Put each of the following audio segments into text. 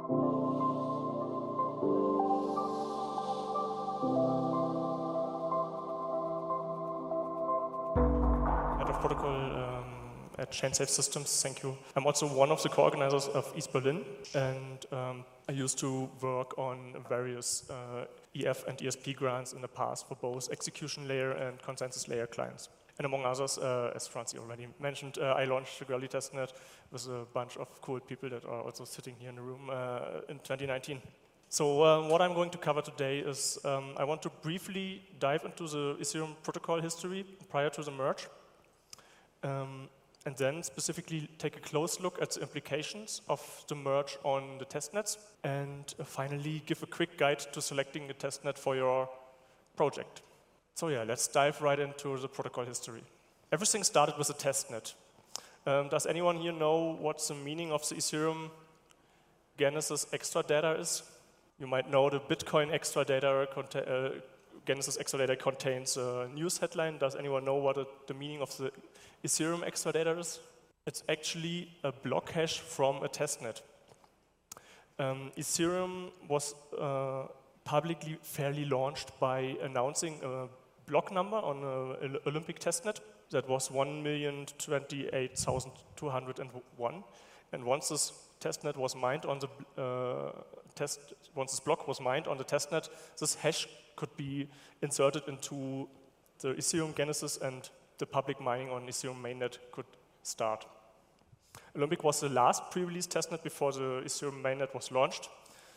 Head of protocol at ChainSafe Systems, thank you. I'm also one of the co-organizers of East Berlin, and I used to work on various EF and ESP grants in the past for both execution layer and consensus layer clients. And among others, as Franzi already mentioned, I launched the Girly testnet with a bunch of cool people that are also sitting here in the room in 2019. So what I'm going to cover today is I want to briefly dive into the Ethereum protocol history prior to the merge. And then specifically take a close look at the implications of the merge on the testnets, and finally give a quick guide to selecting a testnet for your project. So yeah, let's dive right into the protocol history. Everything started with a testnet. Does anyone here know what the meaning of the Ethereum Genesis extra data is? You might know the Bitcoin extra data, Genesis extra data contains a news headline. Does anyone know what the meaning of the Ethereum extra data is? It's actually a block hash from a testnet. Ethereum was publicly fairly launched by announcing a block number on an Olympic testnet that was 1,028,201. And once this testnet was mined on the once this block was mined on the testnet, this hash could be inserted into the Ethereum Genesis, and the public mining on Ethereum mainnet could start. Olympic was the last pre-release testnet before the Ethereum mainnet was launched,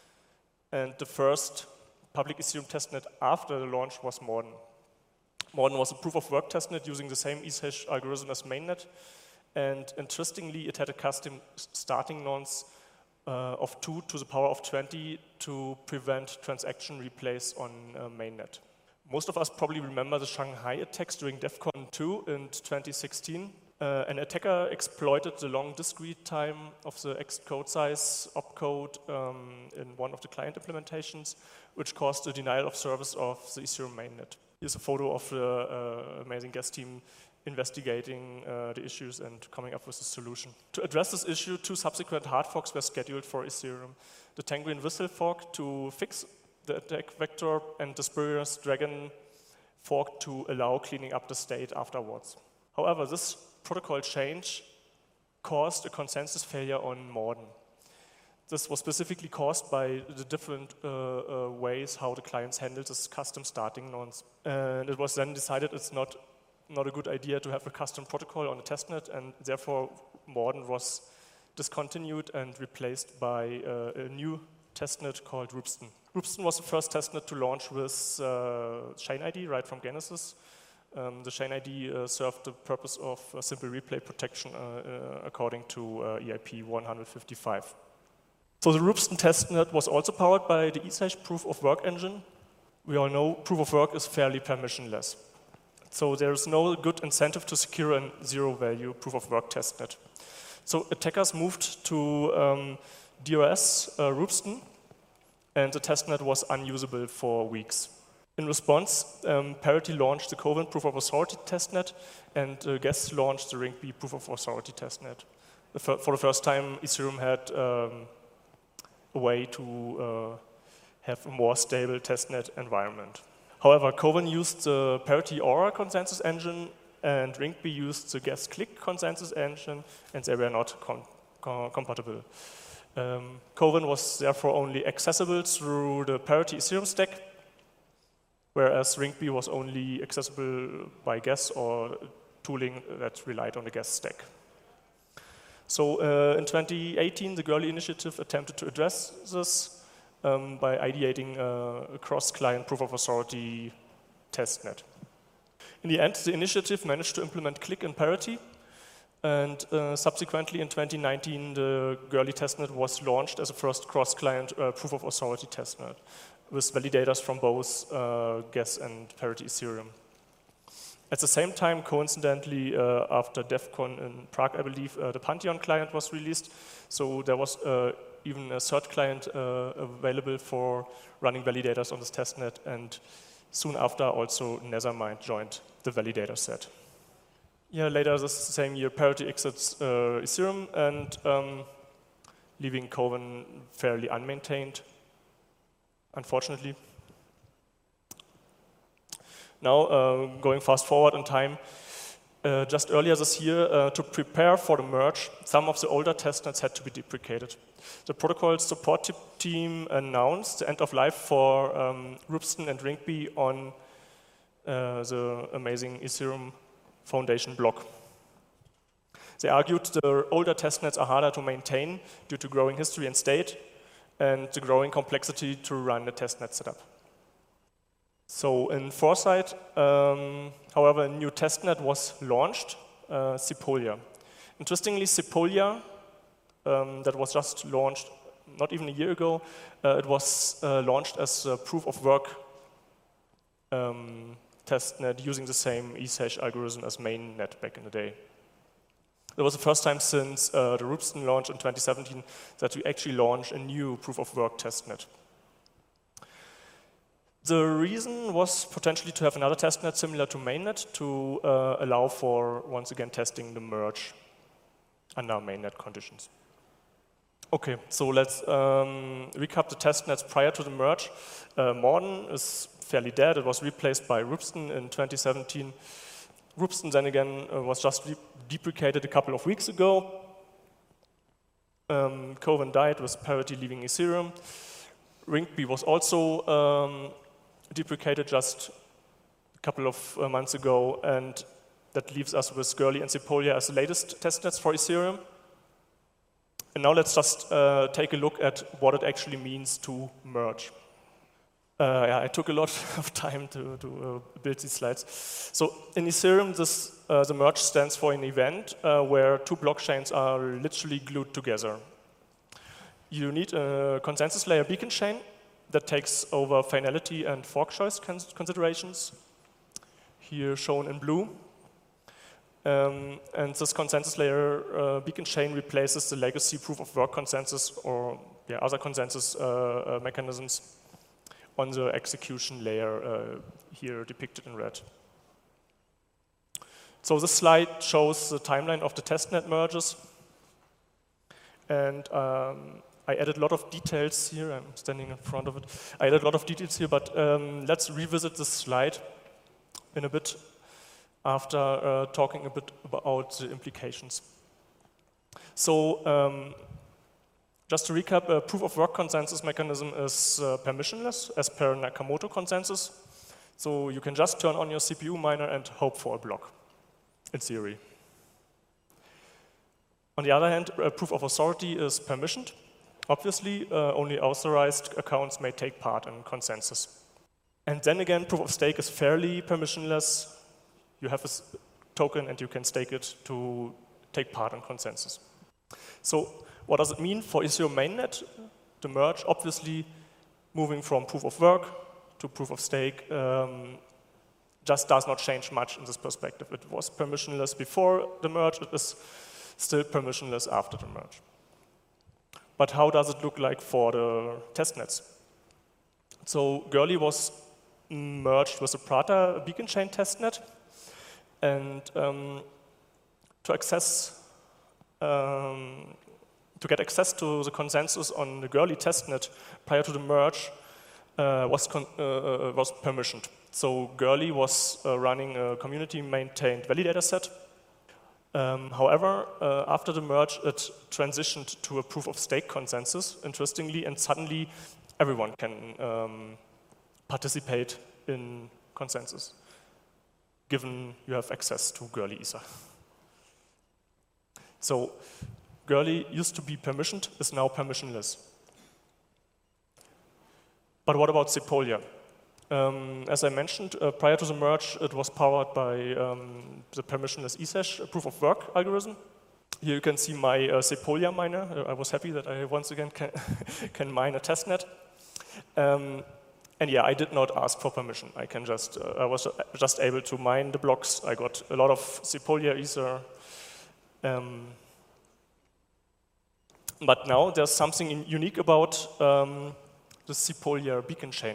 and the first public Ethereum testnet after the launch was Morden. Morden was a proof-of-work testnet using the same ETH algorithm as mainnet, and interestingly, it had a custom starting nonce of 2 to the power of 20 to prevent transaction replays on mainnet. Most of us probably remember the Shanghai attacks during DEFCON 2 in 2016. An attacker exploited the long discrete time of the Xcode size opcode in one of the client implementations, which caused a denial of service of the Ethereum mainnet. Here's a photo of the amazing guest team investigating the issues and coming up with a solution. To address this issue, 2 subsequent hard forks were scheduled for Ethereum. The Tangerine Whistle fork to fix the attack vector, and the Spurious Dragon fork to allow cleaning up the state afterwards. However, this protocol change caused a consensus failure on Morden. This was specifically caused by the different ways how the clients handled this custom starting nonce. And it was then decided it's not a good idea to have a custom protocol on a testnet, and therefore Morden was discontinued and replaced by a new testnet called Rupeston. Rupeston was the first testnet to launch with ChainID right from Genesis. The ChainID served the purpose of simple replay protection according to EIP 155. So the Rupeston testnet was also powered by the ETH proof-of-work engine. We all know proof-of-work is fairly permissionless. So there is no good incentive to secure a zero-value proof-of-work testnet. So attackers moved to DRS Rupeston, and the testnet was unusable for weeks. In response, Parity launched the Kovan proof-of-authority testnet, and Guess launched the Ringb proof-of-authority testnet. For the first time, Ethereum had a way to have a more stable testnet environment. However, Kovan used the Parity Aura consensus engine, and Ringb used the Guess Click consensus engine, and they were not compatible. Kovan was therefore only accessible through the Parity Ethereum stack, whereas Ringb was only accessible by Guess or tooling that relied on the Guess stack. So in 2018, the Girly initiative attempted to address this by ideating a cross-client proof-of-authority testnet. In the end, the initiative managed to implement Click in Parity, and subsequently in 2019, the Girly testnet was launched as a first cross-client proof-of-authority testnet with validators from both Guess and Parity Ethereum. At the same time, coincidentally, after DEFCON in Prague, I believe, the Pantheon client was released, so there was even a third client available for running validators on this testnet, and soon after also Nethermind joined the validator set. Yeah, later this same year, Parity exits Ethereum, and leaving Kovan fairly unmaintained, unfortunately. Now, going fast forward in time, just earlier this year, to prepare for the merge, some of the older testnets had to be deprecated. The protocol support team announced the end of life for Rupeston and Rinkeby on the amazing Ethereum Foundation block. They argued the older testnets are harder to maintain due to growing history and state and the growing complexity to run the testnet setup. So in Foresight, however, a new testnet was launched, Sepolia. Interestingly, Sepolia, that was just launched not even a year ago, it was launched as a proof of work testnet using the same ESASH algorithm as mainnet back in the day. It was the first time since the Rupeston launch in 2017 that we actually launched a new proof of work testnet. The reason was potentially to have another testnet similar to mainnet to allow for, once again, testing the merge under mainnet conditions. Okay, so let's recap the testnets prior to the merge. Morden is fairly dead. It was replaced by Rupeston in 2017. Rupeston then again was just deprecated a couple of weeks ago. Kovan died with Parity leaving Ethereum. Rinkeby was also deprecated just a couple of months ago, and that leaves us with Goerli and Sepolia as the latest testnets for Ethereum. And now let's just take a look at what it actually means to merge. Yeah, I took a lot of time to build these slides. So in Ethereum, the merge stands for an event where two blockchains are literally glued together. You need a consensus layer beacon chain that takes over finality and fork choice considerations, here shown in blue. And this consensus layer beacon chain replaces the legacy proof of work consensus or other consensus mechanisms on the execution layer, here depicted in red. So this slide shows the timeline of the testnet merges. And I added a lot of details here. I'm standing in front of it. I added a lot of details here, but let's revisit this slide in a bit after talking a bit about the implications. So just to recap, a proof of work consensus mechanism is permissionless as per Nakamoto consensus. So you can just turn on your CPU miner and hope for a block, in theory. On the other hand, a proof of authority is permissioned. Obviously, only authorized accounts may take part in consensus. And then again, proof of stake is fairly permissionless. You have a token and you can stake it to take part in consensus. So what does it mean for Ethereum mainnet? The merge, obviously, moving from proof of work to proof of stake just does not change much in this perspective. It was permissionless before the merge. It is still permissionless after the merge. But how does it look like for the testnets? So Goerli was merged with the Prata beacon chain testnet. And to get access to the consensus on the Goerli testnet prior to the merge was permissioned. So Goerli was running a community-maintained validator set. However, after the merge, it transitioned to a proof-of-stake consensus, interestingly, and suddenly everyone can participate in consensus, given you have access to Goerli Ether. So Goerli used to be permissioned, is now permissionless. But what about Sepolia? As I mentioned, prior to the merge, it was powered by the permissionless ESASH proof of work algorithm. Here you can see my Sepolia miner. I was happy that I once again can mine a testnet. And yeah, I did not ask for permission. I was just able to mine the blocks. I got a lot of Sepolia Ether. But now there's something unique about the Sepolia beacon chain.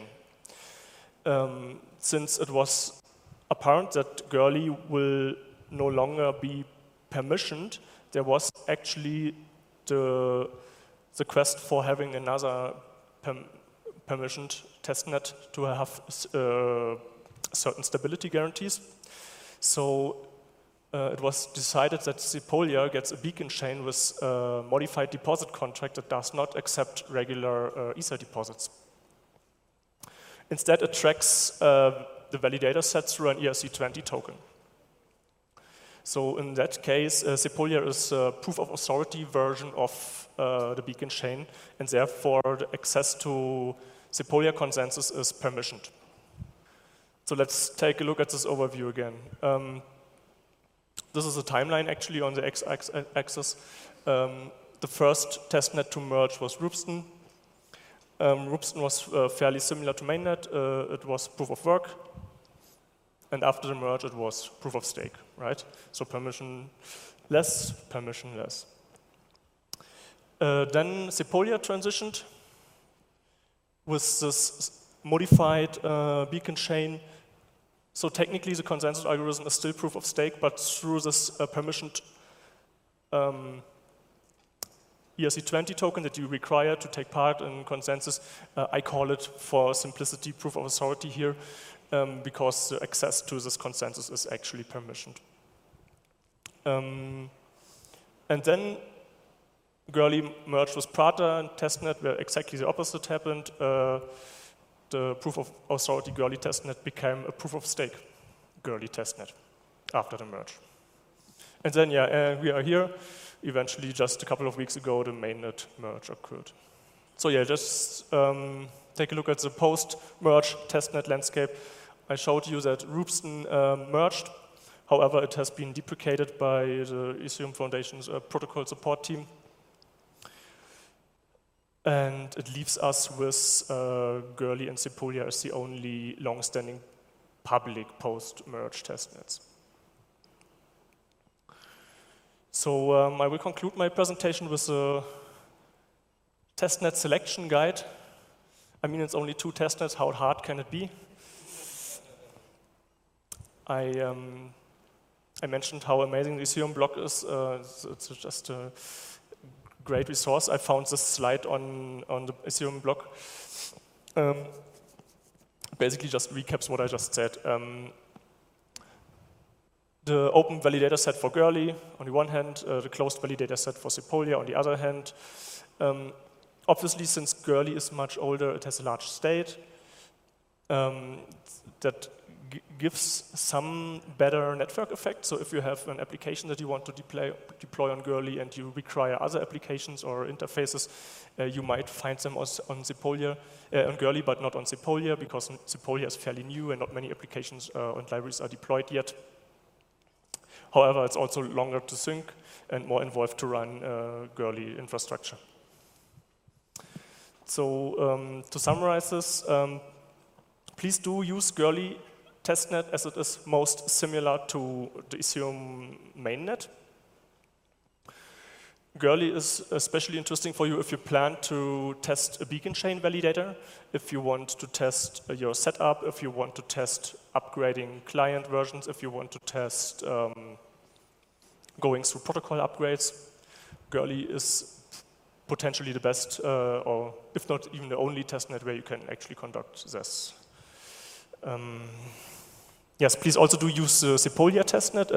Since it was apparent that Goerli will no longer be permissioned, there was actually the the quest for having another permissioned testnet to have certain stability guarantees. So it was decided that Sepolia gets a beacon chain with a modified deposit contract that does not accept regular Ether deposits. Instead, it tracks the validator set through an ERC20 token. So in that case, Sepolia is a proof of authority version of the beacon chain, and therefore the access to Sepolia consensus is permissioned. So let's take a look at this overview again. This is a timeline actually on the x-axis. The first testnet to merge was Rupeston. Rupeston was fairly similar to mainnet. It was proof of work. And after the merge, it was proof of stake, right? So permissionless, permissionless. Then Sepolia transitioned with this modified beacon chain. So technically, the consensus algorithm is still proof of stake, but through this permissioned ERC20 token that you require to take part in consensus, I call it for simplicity proof of authority here, because the access to this consensus is actually permissioned. And then Goerli merged with Prata and testnet where exactly the opposite happened. The proof of authority Goerli testnet became a proof of stake Goerli testnet after the merge. And then, we are here. Eventually, just a couple of weeks ago, the mainnet merge occurred. So yeah, just take a look at the post-merge testnet landscape. I showed you that Rupeston merged. However, it has been deprecated by the Ethereum Foundation's protocol support team. And it leaves us with Goerli and Sepolia as the only long-standing public post-merge testnets. So I will conclude my presentation with a testnet selection guide. I mean, it's only 2 testnets. How hard can it be? I mentioned how amazing the Ethereum block is. It's just a great resource. I found this slide on the Ethereum block. Basically just recaps what I just said. The open validator set for Goerli on the one hand, the closed validator set for Sepolia on the other hand. Obviously, since Goerli is much older, it has a large state that gives some better network effect. So if you have an application that you want to deploy on Goerli and you require other applications or interfaces, you might find them on Sepolia, on Goerli, but not on Sepolia, because Sepolia is fairly new and not many applications and libraries are deployed yet. However, it's also longer to sync and more involved to run Goerli infrastructure. So to summarize this, please do use Goerli testnet as it is most similar to the Ethereum mainnet. Goerli is especially interesting for you if you plan to test a beacon chain validator, if you want to test your setup, if you want to test upgrading client versions, if you want to test going through protocol upgrades. Goerli is potentially the best, or if not even the only testnet where you can actually conduct this. Yes, please also do use the Sepolia testnet.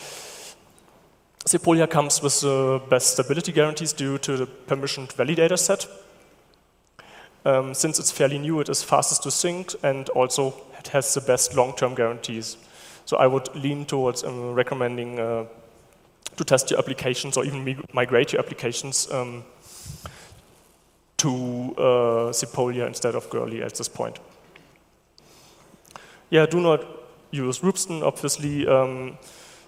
Sepolia comes with the best stability guarantees due to the permissioned validator set. Since it's fairly new, it is fastest to sync, and also it has the best long-term guarantees. So I would lean towards recommending to test your applications or even migrate your applications to Sepolia instead of Goerli at this point. Yeah, do not use Rupeston, obviously. When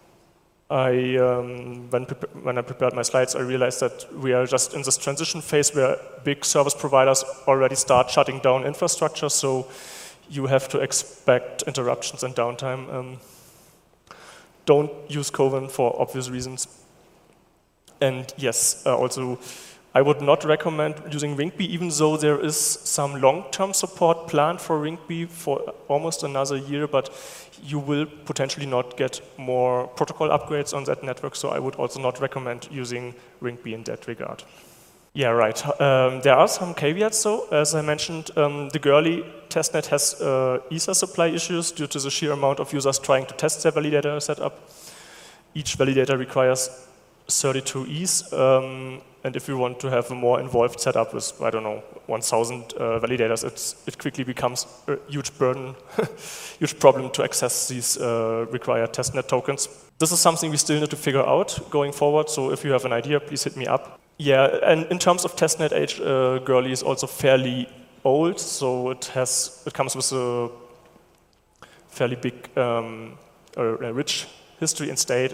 I prepared my slides, I realized that we are just in this transition phase where big service providers already start shutting down infrastructure, so you have to expect interruptions and downtime. Don't use Kovan for obvious reasons. And yes, also, I would not recommend using Rinkeby, even though there is some long-term support planned for Rinkeby for almost another year, but you will potentially not get more protocol upgrades on that network, so I would also not recommend using Rinkeby in that regard. Yeah, right. There are some caveats though. As I mentioned, the Goerli testnet has ESA supply issues due to the sheer amount of users trying to test their validator setup. Each validator requires 32 ETH, and if you want to have a more involved setup with, I don't know, 1,000 validators, it quickly becomes a huge burden, huge problem to access these required testnet tokens. This is something we still need to figure out going forward, so if you have an idea, please hit me up. Yeah, and in terms of testnet age, Goerli is also fairly old, so it comes with a fairly big, rich history and state,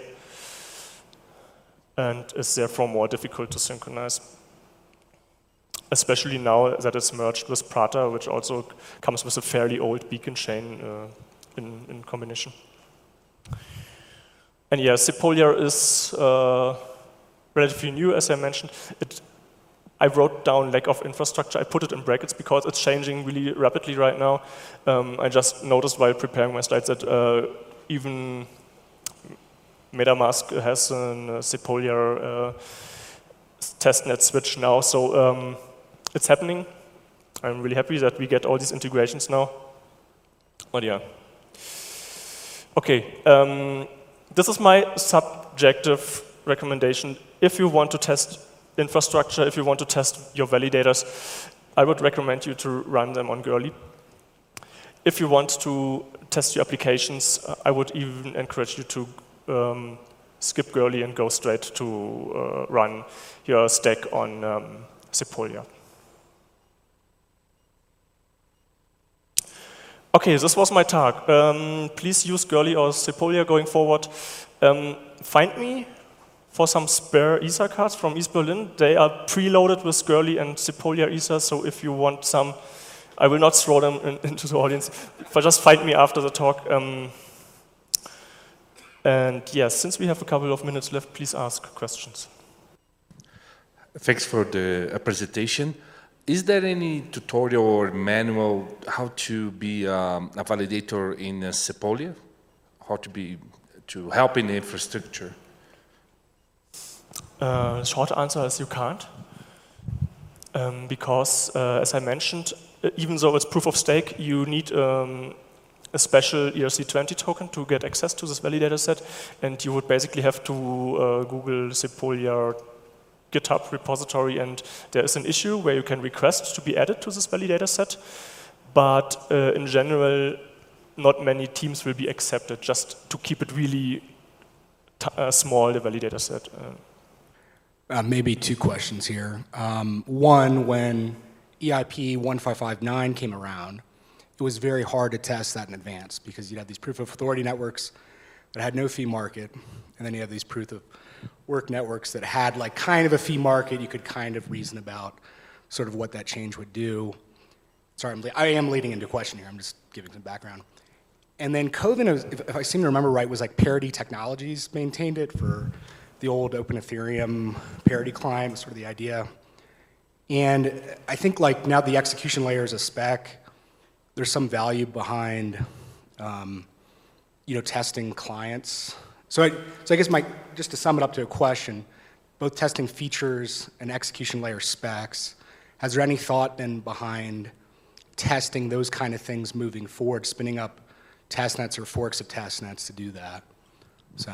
and is therefore more difficult to synchronize. Especially now that it's merged with Prata, which also comes with a fairly old beacon chain in combination. And yeah, Sepolia is relatively new, as I mentioned. I wrote down lack of infrastructure. I put it in brackets because it's changing really rapidly right now. I just noticed while preparing my slides that even MetaMask has a Sepolia testnet switch now, so it's happening. I'm really happy that we get all these integrations now. But yeah. Okay, this is my subjective recommendation. If you want to test infrastructure, if you want to test your validators, I would recommend you to run them on Goerli. If you want to test your applications, I would even encourage you to skip Goerli and go straight to run your stack on Sepolia. Okay, this was my talk. Please use Goerli or Sepolia going forward. Find me for some spare ESA cards from East Berlin. They are preloaded with Goerli and Sepolia ESA, so if you want some, I will not throw them into the audience, but just find me after the talk. And yes, since we have a couple of minutes left, please ask questions. Thanks for the presentation. Is there any tutorial or manual how to be a validator in Sepolia? How to help in the infrastructure? Short answer is you can't. Because, as I mentioned, even though it's proof of stake, you need a special ERC20 token to get access to this validator set, and you would basically have to Google Sepolia GitHub repository, and there is an issue where you can request to be added to this validator set, but in general, not many teams will be accepted, just to keep it really small, the validator set. Maybe two questions here. One, when EIP 1559 came around, it was very hard to test that in advance because you'd have these proof of authority networks that had no fee market, and then you have these proof of work networks that had like kind of a fee market. You could kind of reason about sort of what that change would do. Sorry, I am leading into a question here. I'm just giving some background. And then Kovan, if I seem to remember right, was like Parity Technologies maintained it for the old Open Ethereum Parity client, sort of the idea. And I think like now the execution layer is a spec. There's some value behind, testing clients. So I guess just to sum it up to a question, both testing features and execution layer specs, has there any thought been behind testing those kind of things moving forward, spinning up testnets or forks of testnets to do that? So.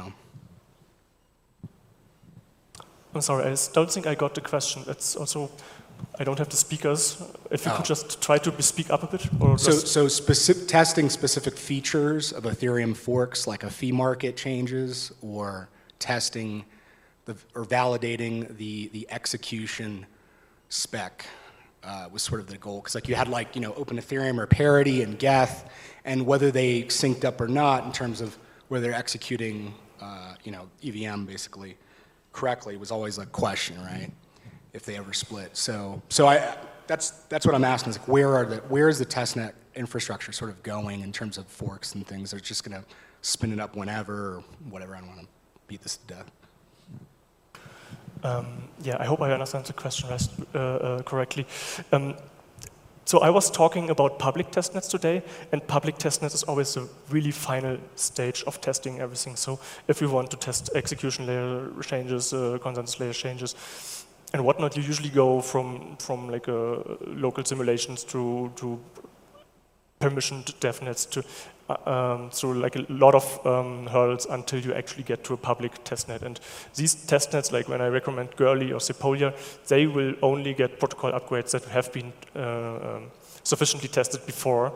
I'm sorry, I don't think I got the question. It's also, I don't have the speakers. If you could just try to speak up a bit. Or so testing specific features of Ethereum forks, like a fee market changes, or testing or validating the execution spec was sort of the goal. Because like you had Open Ethereum or Parity and Geth, and whether they synced up or not in terms of whether they're executing EVM basically correctly was always a question, right? If they ever split. So that's what I'm asking is like where is the testnet infrastructure sort of going in terms of forks and things? They're just going to spin it up whenever or whatever. I don't want to beat this to death. Yeah, I hope I understand the question correctly. So I was talking about public testnets today, and public testnets is always the really final stage of testing everything. So if you want to test execution layer changes, consensus layer changes, and whatnot, you usually go from like local simulations to permissioned devnets to through like a lot of hurdles until you actually get to a public testnet. And these testnets, like when I recommend Goerli or Sepolia, they will only get protocol upgrades that have been sufficiently tested before.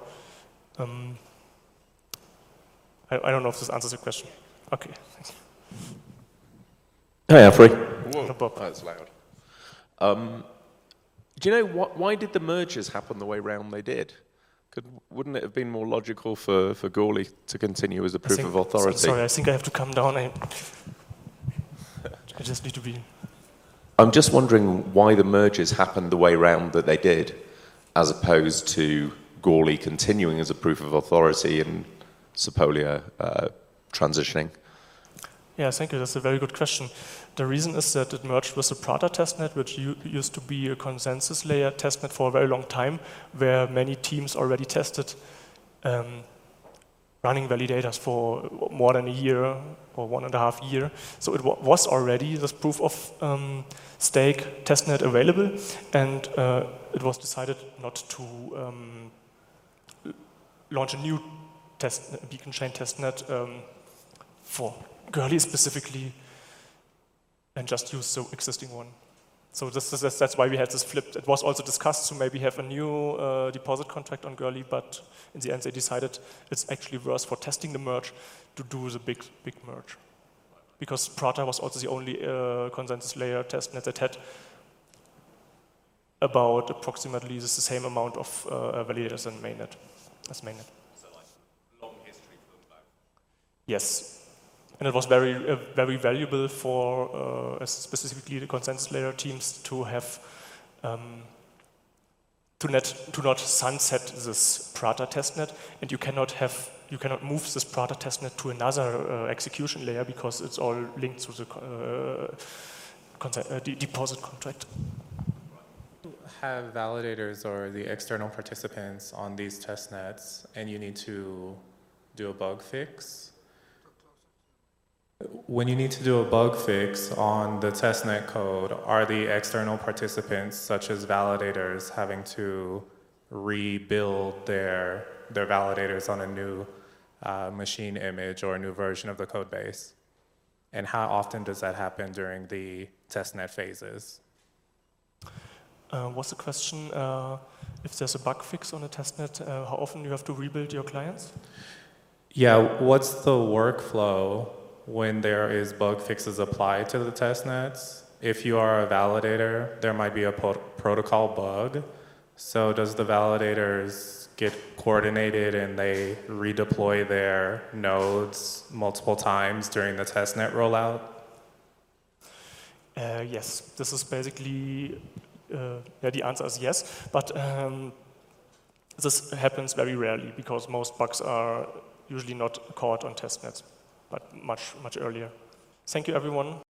I don't know if this answers your question. Okay. Hi, Alfred. No problem. That's loud. Do you know why did the mergers happen the way round they did? Wouldn't it have been more logical for Goerli to continue as a proof of authority? Sorry, I think I have to come down. I just need to be... I'm just wondering why the mergers happened the way round that they did, as opposed to Goerli continuing as a proof of authority and Sepolia transitioning. Yeah, thank you. That's a very good question. The reason is that it merged with the Prata testnet, which used to be a consensus layer testnet for a very long time, where many teams already tested running validators for more than a year or 1.5 years. So it was already this proof of stake testnet available, and it was decided not to launch a new beacon chain testnet for Goerli specifically, and just use the existing one. So that's why we had this flip. It was also discussed to maybe have a new deposit contract on Goerli, but in the end they decided it's actually worse for testing the merge to do the big merge. Because Prata was also the only consensus layer testnet that had about approximately the same amount of validators as mainnet. So like long history for them both? Yes. And it was very valuable for specifically the consensus layer teams to have to not sunset this Prata testnet, and you cannot move this Prata testnet to another execution layer because it's all linked to the deposit contract. Have validators or the external participants on these testnets, and you need to do a bug fix. When you need to do a bug fix on the testnet code, are the external participants, such as validators, having to rebuild their validators on a new machine image or a new version of the code base? And how often does that happen during the testnet phases? What's the question? If there's a bug fix on a testnet, how often you have to rebuild your clients? Yeah, what's the workflow when there is bug fixes applied to the testnets? If you are a validator, there might be a protocol bug. So does the validators get coordinated and they redeploy their nodes multiple times during the testnet rollout? Yes, this is basically, the answer is yes, but this happens very rarely because most bugs are usually not caught on testnets, but much earlier. Thank you, everyone.